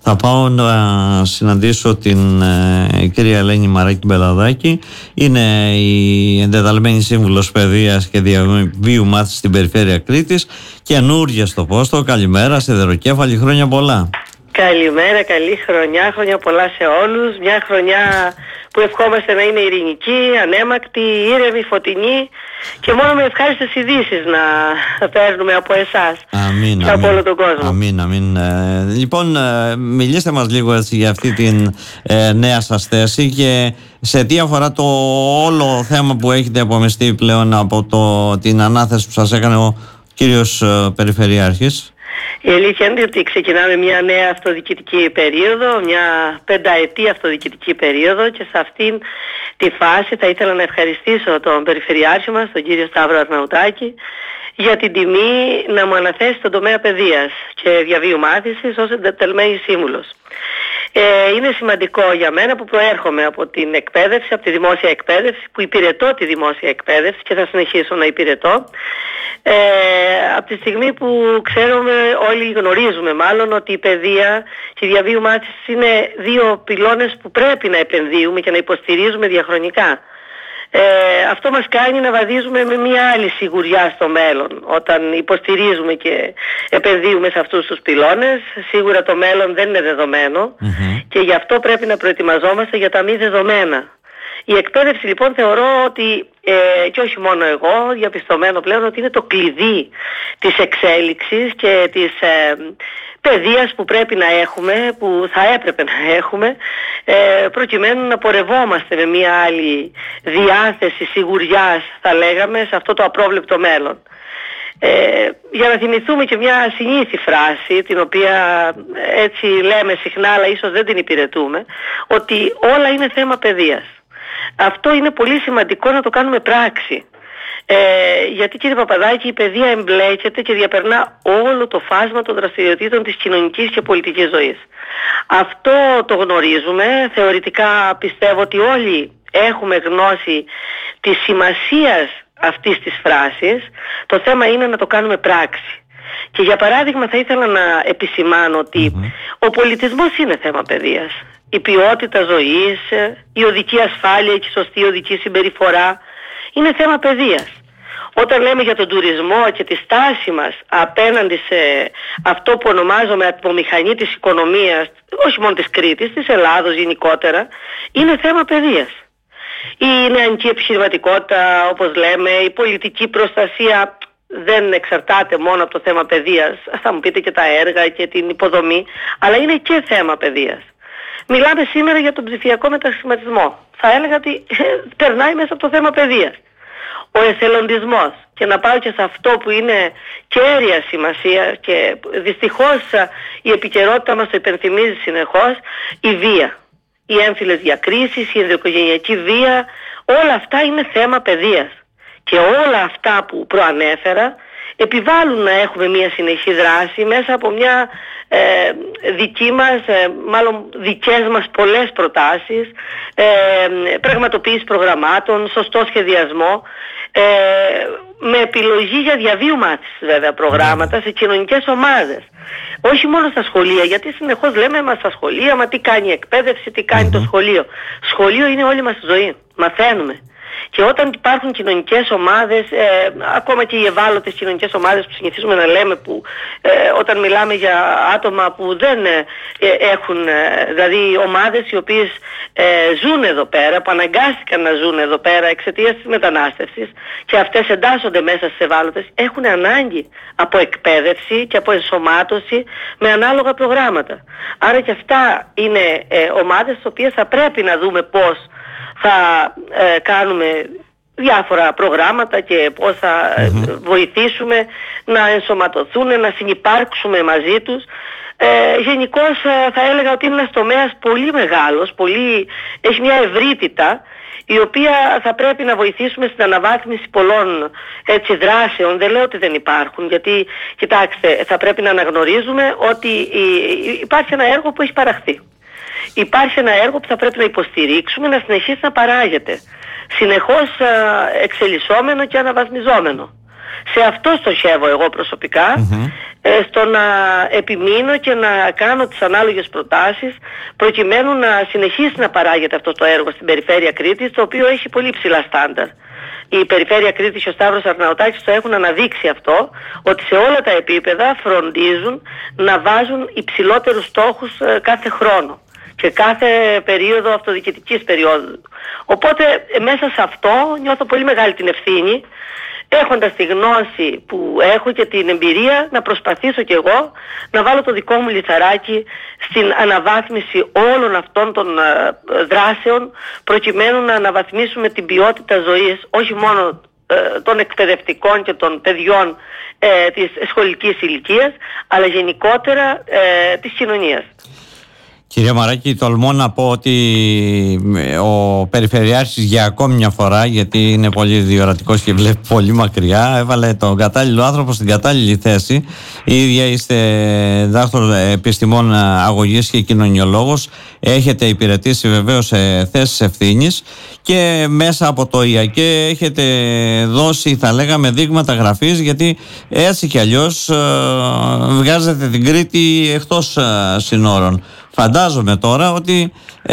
Θα πάω να συναντήσω την κυρία Ελένη Μαράκη Μπελαδάκη. Είναι η εντεταλμένη σύμβουλος παιδείας και διαβίου μάθησης στην περιφέρεια Κρήτης, καινούργια στο πόστο. Καλημέρα, σιδεροκέφαλη, χρόνια πολλά. Καλημέρα, καλή χρονιά, χρόνια πολλά σε όλους. Μια χρονιά που ευχόμαστε να είναι ειρηνική, ανέμακτη, ήρεμη, φωτεινή και μόνο με ευχάριστες ειδήσεις να παίρνουμε από εσάς και από όλο τον κόσμο. Αμήν. Λοιπόν, μιλήστε μας λίγο έτσι για αυτή την νέα σας θέση και σε τι αφορά το όλο θέμα που έχετε απομειστεί πλέον από την ανάθεση που σας έκανε ο κύριος Περιφερειάρχης. Η αλήθεια είναι ότι ξεκινάμε μια νέα αυτοδιοικητική περίοδο, μια 5ετή αυτοδιοικητική περίοδο, και σε αυτήν τη φάση θα ήθελα να ευχαριστήσω τον Περιφερειάρχη μας, τον κύριο Σταύρο Αρναουτάκη, για την τιμή να μου αναθέσει στον τομέα παιδείας και διαβίου μάθησης ως εντεταλμένη σύμβουλος. Είναι σημαντικό για μένα που προέρχομαι από την εκπαίδευση, από τη δημόσια εκπαίδευση, που υπηρετώ τη δημόσια εκπαίδευση και θα συνεχίσω να υπηρετώ. Από τη στιγμή που ξέρουμε, όλοι γνωρίζουμε μάλλον, ότι η παιδεία και η διαβίου μάθηση είναι δύο πυλώνες που πρέπει να επενδύουμε και να υποστηρίζουμε διαχρονικά. Αυτό μας κάνει να βαδίζουμε με μια άλλη σιγουριά στο μέλλον. Όταν υποστηρίζουμε και επενδύουμε σε αυτούς τους πυλώνες, σίγουρα το μέλλον δεν είναι δεδομένο και γι' αυτό πρέπει να προετοιμαζόμαστε για τα μη δεδομένα. Η εκπαίδευση λοιπόν θεωρώ ότι, και όχι μόνο εγώ, διαπιστωμένο πλέον ότι είναι το κλειδί της εξέλιξης και της παιδείας που πρέπει να έχουμε, που θα έπρεπε να έχουμε, προκειμένου να πορευόμαστε με μια άλλη διάθεση σιγουριάς, θα λέγαμε, σε αυτό το απρόβλεπτο μέλλον. Για να θυμηθούμε και μια συνήθη φράση, την οποία έτσι λέμε συχνά αλλά ίσως δεν την υπηρετούμε, ότι όλα είναι θέμα παιδείας. Αυτό είναι πολύ σημαντικό να το κάνουμε πράξη. Γιατί, κύριε Παπαδάκη, η παιδεία εμπλέκεται και διαπερνά όλο το φάσμα των δραστηριοτήτων της κοινωνικής και πολιτικής ζωής. Αυτό το γνωρίζουμε. Θεωρητικά πιστεύω ότι όλοι έχουμε γνώση της σημασίας αυτής της φράσης. Το θέμα είναι να το κάνουμε πράξη. Και για παράδειγμα θα ήθελα να επισημάνω ότι ο πολιτισμός είναι θέμα παιδείας. Η ποιότητα ζωής, η οδική ασφάλεια και η σωστή οδική συμπεριφορά είναι θέμα παιδείας. Όταν λέμε για τον τουρισμό και τη στάση μας απέναντι σε αυτό που ονομάζομαι ατμομηχανή της οικονομίας, όχι μόνο της Κρήτης, της Ελλάδος γενικότερα, είναι θέμα παιδείας. Η νεανική επιχειρηματικότητα, όπως λέμε, η πολιτική προστασία δεν εξαρτάται μόνο από το θέμα παιδείας. Θα μου πείτε και τα έργα και την υποδομή, αλλά είναι και θέμα παιδείας. Μιλάμε σήμερα για τον ψηφιακό μετασχηματισμό. Θα έλεγα ότι περνάει μέσα από το θέμα παιδείας. Ο εθελοντισμός, και να πάω και σε αυτό που είναι κέρια σημασία και δυστυχώς η επικαιρότητα μας το υπενθυμίζει συνεχώς, η βία. Οι έμφυλες διακρίσεις, η ενδοοικογενειακή βία, όλα αυτά είναι θέμα παιδείας. Και όλα αυτά που προανέφερα επιβάλλουν να έχουμε μια συνεχή δράση μέσα από μια δική μας, μάλλον δικές μας πολλές προτάσεις, πραγματοποίηση προγραμμάτων, σωστό σχεδιασμό, με επιλογή για διαβίου μάθησης βέβαια προγράμματα σε κοινωνικές ομάδες. Όχι μόνο στα σχολεία, γιατί συνεχώς λέμε μα στα σχολεία, μα τι κάνει η εκπαίδευση, τι κάνει το σχολείο. Σχολείο είναι όλη μας η ζωή, μαθαίνουμε. Και όταν υπάρχουν κοινωνικές ομάδες, ακόμα και οι ευάλωτες κοινωνικές ομάδες που συνηθίζουμε να λέμε, που όταν μιλάμε για άτομα που δεν έχουν, δηλαδή ομάδες οι οποίες ζουν εδώ πέρα, που αναγκάστηκαν να ζουν εδώ πέρα εξαιτίας της μετανάστευσης και αυτές εντάσσονται μέσα στις ευάλωτες, έχουν ανάγκη από εκπαίδευση και από ενσωμάτωση με ανάλογα προγράμματα. Άρα και αυτά είναι ομάδες τις οποίες θα πρέπει να δούμε πώς θα κάνουμε διάφορα προγράμματα και πώς θα βοηθήσουμε να ενσωματωθούν, να συνυπάρξουμε μαζί τους. Γενικώς θα έλεγα ότι είναι ένας τομέας πολύ μεγάλος, έχει μια ευρύτητα, η οποία θα πρέπει να βοηθήσουμε στην αναβάθμιση πολλών δράσεων. Δεν λέω ότι δεν υπάρχουν, γιατί κοιτάξτε, θα πρέπει να αναγνωρίζουμε ότι υπάρχει ένα έργο που έχει παραχθεί. Υπάρχει ένα έργο που θα πρέπει να υποστηρίξουμε, να συνεχίσει να παράγεται, συνεχώς εξελισσόμενο και αναβαθμιζόμενο. Σε αυτό στοχεύω εγώ προσωπικά, στο να επιμείνω και να κάνω τις ανάλογες προτάσεις προκειμένου να συνεχίσει να παράγεται αυτό το έργο στην περιφέρεια Κρήτης, το οποίο έχει πολύ ψηλά στάνταρ. Η περιφέρεια Κρήτης και ο Σταύρος Αρναουτάκης το έχουν αναδείξει αυτό, ότι σε όλα τα επίπεδα φροντίζουν να βάζουν υψηλότερους στόχους κάθε χρόνο και κάθε περίοδο αυτοδιοικητικής περίοδου. Οπότε μέσα σε αυτό νιώθω πολύ μεγάλη την ευθύνη, έχοντας τη γνώση που έχω και την εμπειρία, να προσπαθήσω κι εγώ να βάλω το δικό μου λιθαράκι στην αναβάθμιση όλων αυτών των δράσεων, προκειμένου να αναβαθμίσουμε την ποιότητα ζωής όχι μόνο των εκπαιδευτικών και των παιδιών της σχολικής ηλικίας, αλλά γενικότερα της κοινωνίας. Κυρία Μαράκη, τολμώ να πω ότι ο Περιφερειάρχης για ακόμη μια φορά, γιατί είναι πολύ διορατικός και βλέπει πολύ μακριά, έβαλε τον κατάλληλο άνθρωπο στην κατάλληλη θέση. Η ίδια είστε δάκτορ επιστημών αγωγής και κοινωνιολόγος. Έχετε υπηρετήσει βεβαίως σε θέσεις ευθύνης και μέσα από το ΙΑΚΕ έχετε δώσει, θα λέγαμε, δείγματα γραφής, γιατί έτσι κι αλλιώς βγάζετε την Κρήτη εκτός συνόρων. Φαντάζομαι τώρα ότι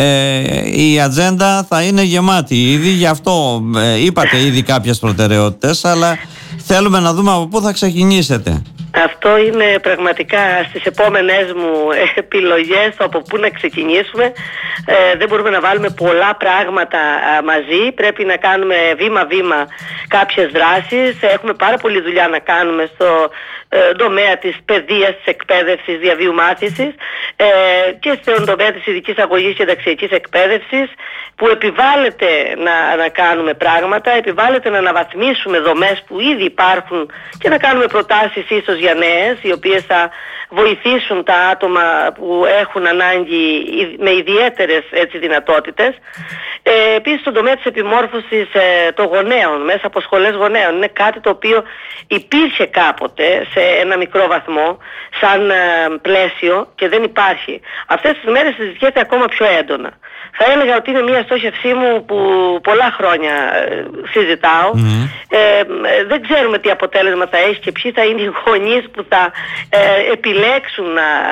η ατζέντα θα είναι γεμάτη ήδη, γι' αυτό είπατε ήδη κάποιες προτεραιότητες, αλλά θέλουμε να δούμε από πού θα ξεκινήσετε. Αυτό είναι πραγματικά στις επόμενες μου επιλογές, από πού να ξεκινήσουμε. Δεν μπορούμε να βάλουμε πολλά πράγματα μαζί, πρέπει να κάνουμε βήμα-βήμα κάποιες δράσεις. Έχουμε πάρα πολλή δουλειά να κάνουμε στο τομέα της παιδείας, της εκπαίδευσης, διαβίου μάθησης και στον τομέα της ειδικής αγωγής και ενταξιακής εκπαίδευσης, που επιβάλλεται να κάνουμε πράγματα, επιβάλλεται να αναβαθμίσουμε δομές που ήδη υπάρχουν και να κάνουμε προτάσεις ίσως για νέες, οι οποίες θα βοηθήσουν τα άτομα που έχουν ανάγκη με ιδιαίτερες δυνατότητες. Επίσης στον τομέα της επιμόρφωσης των γονέων, μέσα από σχολές γονέων, είναι κάτι το οποίο υπήρχε κάποτε σε ένα μικρό βαθμό σαν πλαίσιο και δεν υπάρχει. Αυτές τις μέρες συζητιέται ακόμα πιο έντονα. Θα έλεγα ότι είναι μια στόχευσή μου που πολλά χρόνια συζητάω. Δεν ξέρουμε τι αποτέλεσμα θα έχει και ποιοι θα είναι οι γονείς που θα επιλέξουν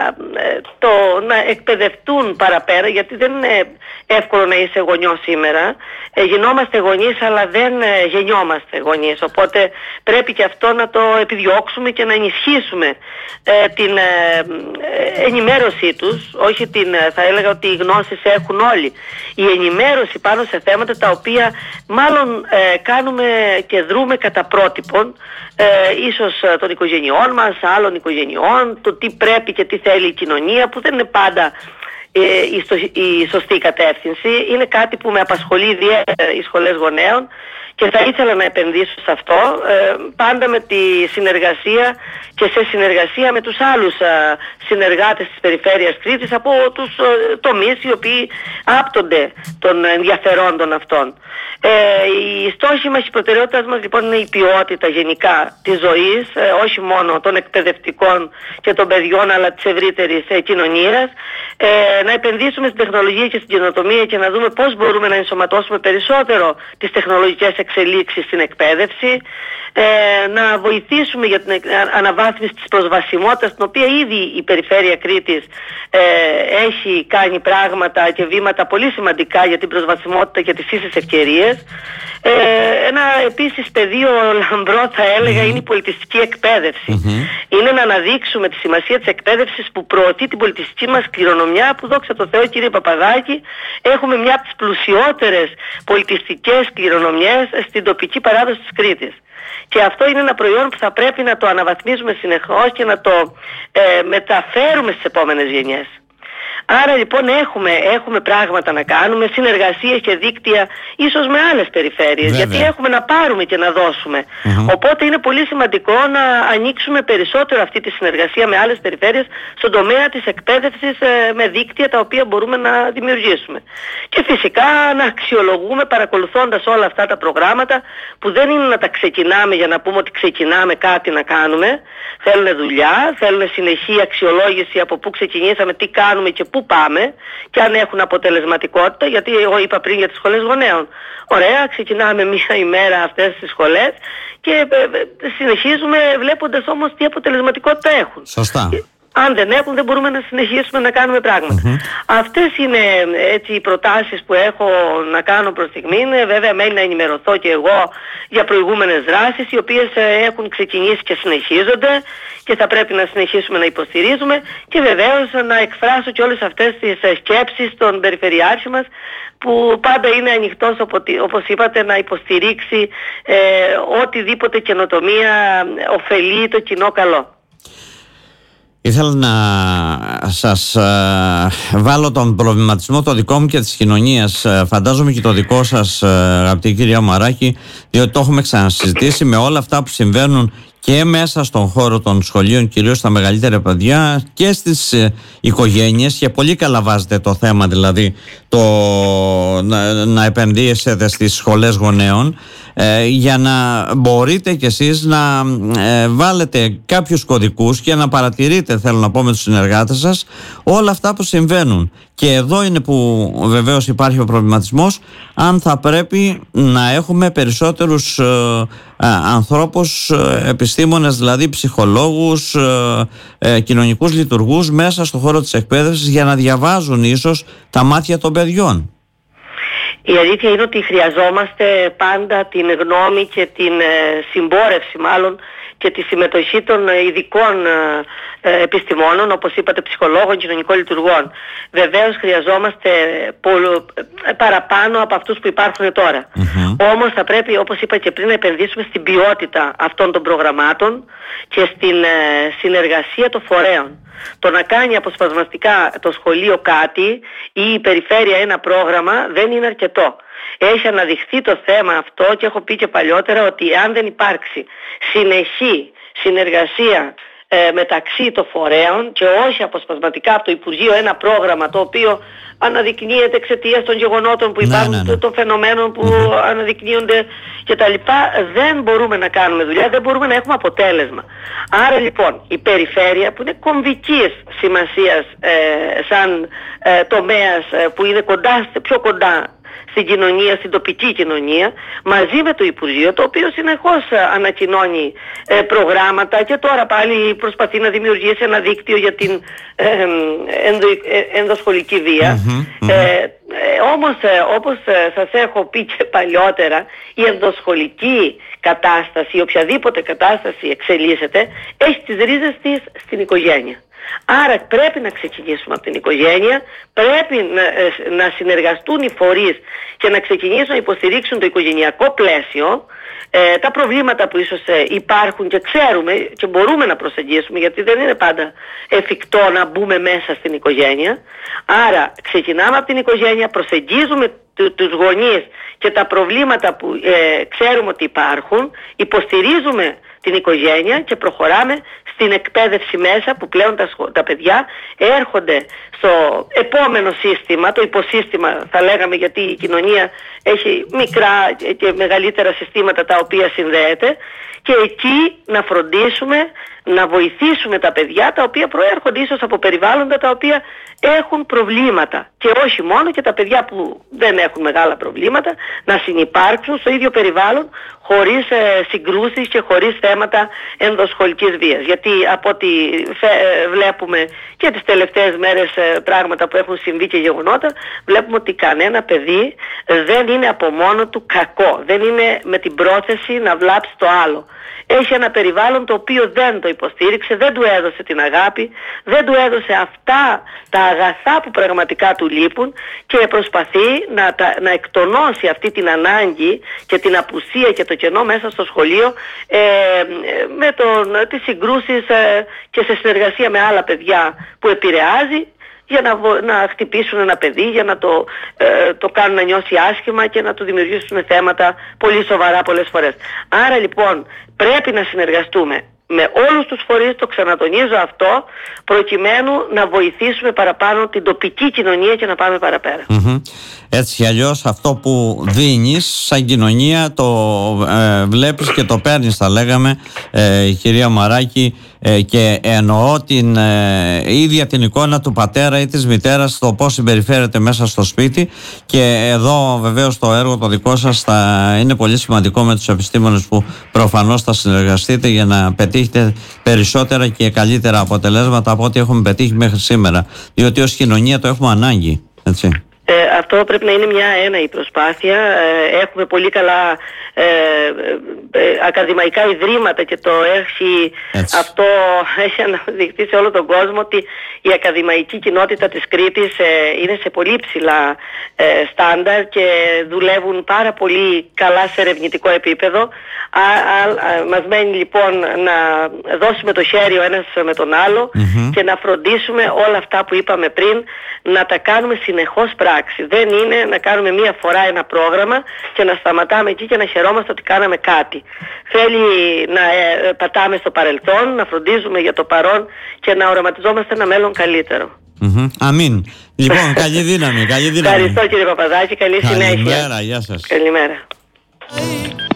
να εκπαιδευτούν παραπέρα, γιατί δεν είναι εύκολο να είσαι γονιός σήμερα. Γινόμαστε γονείς, αλλά δεν γεννιόμαστε γονείς, οπότε πρέπει και αυτό να το επιδιώξουμε και να ενισχύσουμε την ενημέρωσή τους, όχι θα έλεγα ότι οι γνώσεις έχουν όλοι. Η ενημέρωση πάνω σε θέματα τα οποία μάλλον κάνουμε και δρούμε κατά πρότυπων, ίσως των οικογενειών μας, άλλων οικογενειών, το τι πρέπει και τι θέλει η κοινωνία, που δεν είναι πάντα η σωστή κατεύθυνση. Είναι κάτι που με απασχολεί ιδιαίτερα οι σχολές γονέων και θα ήθελα να επενδύσω σε αυτό, πάντα με τη συνεργασία και σε συνεργασία με τους άλλους συνεργάτες της Περιφέρειας Κρήτης από τους τομείς οι οποίοι άπτονται των ενδιαφερόντων αυτών. Η στόχη μας, η προτεραιότητα μας λοιπόν είναι η ποιότητα γενικά της ζωής, όχι μόνο των εκπαιδευτικών και των παιδιών, αλλά της ευρύτερης κοινωνίας. Να επενδύσουμε στην τεχνολογία και στην καινοτομία και να δούμε πώς μπορούμε να ενσωματώσουμε περισσότερο τις τεχνολογικές εξελίξεις στην εκπαίδευση, να βοηθήσουμε για την αναβάθμιση της προσβασιμότητας, την οποία ήδη η Περιφέρεια Κρήτης έχει κάνει πράγματα και βήματα πολύ σημαντικά για την προσβασιμότητα και τις ίσες ευκαιρίες. Ένα επίσης πεδίο λαμπρό θα έλεγα είναι η πολιτιστική εκπαίδευση. Είναι να αναδείξουμε τη σημασία της εκπαίδευσης που προωθεί την πολιτιστική μας κληρονομιά, που δόξα τω Θεώ, κύριε Παπαδάκη, έχουμε μια από τις πλουσιότερες πολιτιστικές κληρονομιές στην τοπική παράδοση της Κρήτης. Και αυτό είναι ένα προϊόν που θα πρέπει να το αναβαθμίζουμε συνεχώς και να το μεταφέρουμε στις επόμενες γενιές. Άρα λοιπόν έχουμε πράγματα να κάνουμε, συνεργασίες και δίκτυα ίσως με άλλες περιφέρειες, γιατί έχουμε να πάρουμε και να δώσουμε. Οπότε είναι πολύ σημαντικό να ανοίξουμε περισσότερο αυτή τη συνεργασία με άλλες περιφέρειες στον τομέα της εκπαίδευσης, με δίκτυα τα οποία μπορούμε να δημιουργήσουμε. Και φυσικά να αξιολογούμε παρακολουθώντας όλα αυτά τα προγράμματα, που δεν είναι να τα ξεκινάμε για να πούμε ότι ξεκινάμε κάτι να κάνουμε. Θέλουν δουλειά, θέλουν συνεχή αξιολόγηση από πού ξεκινήσαμε, τι κάνουμε και πού πάμε και αν έχουν αποτελεσματικότητα, γιατί εγώ είπα πριν για τις σχολές γονέων. Ωραία, ξεκινάμε μία ημέρα αυτές τις σχολές και συνεχίζουμε βλέποντας όμως τι αποτελεσματικότητα έχουν. Σωστά. Αν δεν έχουν, δεν μπορούμε να συνεχίσουμε να κάνουμε πράγματα. Αυτές είναι έτσι οι προτάσεις που έχω να κάνω προς στιγμή. Βέβαια μένει να ενημερωθώ και εγώ για προηγούμενες δράσεις οι οποίες έχουν ξεκινήσει και συνεχίζονται και θα πρέπει να συνεχίσουμε να υποστηρίζουμε και βεβαίως να εκφράσω και όλες αυτές τις σκέψεις στον Περιφερειάρχη μας που πάντα είναι ανοιχτός, όπως είπατε, να υποστηρίξει οτιδήποτε καινοτομία ωφελεί το κοινό καλό. Ήθελα να σας βάλω τον προβληματισμό το δικό μου και της κοινωνίας, φαντάζομαι και το δικό σας, αγαπητή κυρία Μαράκη, διότι το έχουμε ξανασυζητήσει με όλα αυτά που συμβαίνουν και μέσα στον χώρο των σχολείων, κυρίως στα μεγαλύτερα παιδιά και στις οικογένειες, και πολύ καλά βάζετε το θέμα, δηλαδή να επενδύσετε στις σχολές γονέων, για να μπορείτε κι εσείς να βάλετε κάποιους κωδικούς και να παρατηρείτε, θέλω να πω, με τους συνεργάτες σας όλα αυτά που συμβαίνουν. Και εδώ είναι που βεβαίως υπάρχει ο προβληματισμός, αν θα πρέπει να έχουμε περισσότερους ανθρώπους, επιστήμονες, δηλαδή ψυχολόγους, κοινωνικούς λειτουργούς μέσα στον χώρο της εκπαίδευσης για να διαβάζουν ίσως τα μάτια των παιδιών. Η αλήθεια είναι ότι χρειαζόμαστε πάντα την γνώμη και την συμπόρευση μάλλον και τη συμμετοχή των ειδικών επιστημόνων, όπως είπατε, ψυχολόγων, κοινωνικών λειτουργών. Βεβαίως χρειαζόμαστε παραπάνω από αυτούς που υπάρχουν τώρα. Όμως θα πρέπει, όπως είπα και πριν, να επενδύσουμε στην ποιότητα αυτών των προγραμμάτων και στην συνεργασία των φορέων. Το να κάνει αποσπασματικά το σχολείο κάτι ή η περιφέρεια ένα πρόγραμμα δεν είναι αρκετό. Έχει αναδειχθεί το θέμα αυτό και έχω πει και παλιότερα ότι αν δεν υπάρξει συνεχή συνεργασία μεταξύ των φορέων και όχι αποσπασματικά από το Υπουργείο ένα πρόγραμμα το οποίο αναδεικνύεται εξαιτίας των γεγονότων που υπάρχουν, των φαινομένων που αναδεικνύονται κτλ. Δεν μπορούμε να κάνουμε δουλειά, δεν μπορούμε να έχουμε αποτέλεσμα. Άρα λοιπόν η περιφέρεια, που είναι κομβικής σημασίας σαν τομέας που είναι πιο κοντά στην κοινωνία, στην τοπική κοινωνία, μαζί με το Υπουργείο, το οποίο συνεχώς ανακοινώνει προγράμματα και τώρα πάλι προσπαθεί να δημιουργήσει ένα δίκτυο για την ενδοσχολική βία. Όμως, όπως σας έχω πει και παλιότερα, η ενδοσχολική κατάσταση, οποιαδήποτε κατάσταση εξελίσσεται, έχει τις ρίζες της στην οικογένεια. Άρα πρέπει να ξεκινήσουμε από την οικογένεια, πρέπει να συνεργαστούν οι φορείς και να ξεκινήσουν να υποστηρίξουν το οικογενειακό πλαίσιο, τα προβλήματα που ίσως υπάρχουν και ξέρουμε και μπορούμε να προσεγγίσουμε, γιατί δεν είναι πάντα εφικτό να μπούμε μέσα στην οικογένεια. Άρα ξεκινάμε από την οικογένεια, προσεγγίζουμε τους γονείς και τα προβλήματα που ξέρουμε ότι υπάρχουν, υποστηρίζουμε την οικογένεια και προχωράμε στην εκπαίδευση μέσα, που πλέον τα παιδιά έρχονται στο επόμενο σύστημα, το υποσύστημα θα λέγαμε, γιατί η κοινωνία έχει μικρά και μεγαλύτερα συστήματα τα οποία συνδέεται, και εκεί να φροντίσουμε να βοηθήσουμε τα παιδιά τα οποία προέρχονται ίσως από περιβάλλοντα τα οποία έχουν προβλήματα, και όχι μόνο, και τα παιδιά που δεν έχουν μεγάλα προβλήματα να συνυπάρξουν στο ίδιο περιβάλλον χωρίς συγκρούσεις και χωρίς θέματα ενδοσχολικής βίας. Γιατί από ό,τι βλέπουμε και τις τελευταίες μέρες πράγματα που έχουν συμβεί και γεγονότα, βλέπουμε ότι κανένα παιδί δεν είναι από μόνο του κακό, δεν είναι με την πρόθεση να βλάψει το άλλο. Έχει ένα περιβάλλον το οποίο δεν το υποστήριξε, δεν του έδωσε την αγάπη, δεν του έδωσε αυτά τα αγαθά που πραγματικά του λείπουν, και προσπαθεί να εκτονώσει αυτή την ανάγκη και την απουσία και το κενό μέσα στο σχολείο με τις συγκρούσεις και σε συνεργασία με άλλα παιδιά που επηρεάζει, για να χτυπήσουν ένα παιδί, για να το κάνουν να νιώσει άσχημα και να του δημιουργήσουν θέματα πολύ σοβαρά πολλές φορές. Άρα λοιπόν πρέπει να συνεργαστούμε με όλους τους φορείς, το ξανατονίζω αυτό, προκειμένου να βοηθήσουμε παραπάνω την τοπική κοινωνία και να πάμε παραπέρα. Έτσι κι αλλιώς αυτό που δίνεις σαν κοινωνία το βλέπεις και το παίρνεις, θα λέγαμε, κυρία Μαράκη, και εννοώ την ίδια την εικόνα του πατέρα ή της μητέρας, το πώς συμπεριφέρεται μέσα στο σπίτι. Και εδώ βεβαίως το έργο το δικό σας θα είναι πολύ σημαντικό με τους επιστήμονες που προφανώς θα συνεργαστείτε για να πετύχετε περισσότερα και καλύτερα αποτελέσματα από ό,τι έχουμε πετύχει μέχρι σήμερα, διότι ως κοινωνία το έχουμε ανάγκη, έτσι. Αυτό πρέπει να είναι μια έναη προσπάθεια. Έχουμε πολύ καλά ακαδημαϊκά ιδρύματα και αυτό έχει αναδειχθεί σε όλο τον κόσμο ότι η ακαδημαϊκή κοινότητα της Κρήτης είναι σε πολύ ψηλά στάνταρ και δουλεύουν πάρα πολύ καλά σε ερευνητικό επίπεδο. Μας μένει λοιπόν να δώσουμε το χέρι ο ένας με τον άλλο και να φροντίσουμε όλα αυτά που είπαμε πριν να τα κάνουμε συνεχώς πράξη. Δεν είναι να κάνουμε μία φορά ένα πρόγραμμα και να σταματάμε εκεί και να χαιρόμαστε ότι κάναμε κάτι. Θέλει να πατάμε στο παρελθόν, να φροντίζουμε για το παρόν και να οραματιζόμαστε ένα μέλλον καλύτερο. Αμήν. Λοιπόν, καλή δύναμη. Ευχαριστώ κύριε Παπαδάκη, καλή συνέχεια. Καλημέρα, γεια σας. Καλημέρα.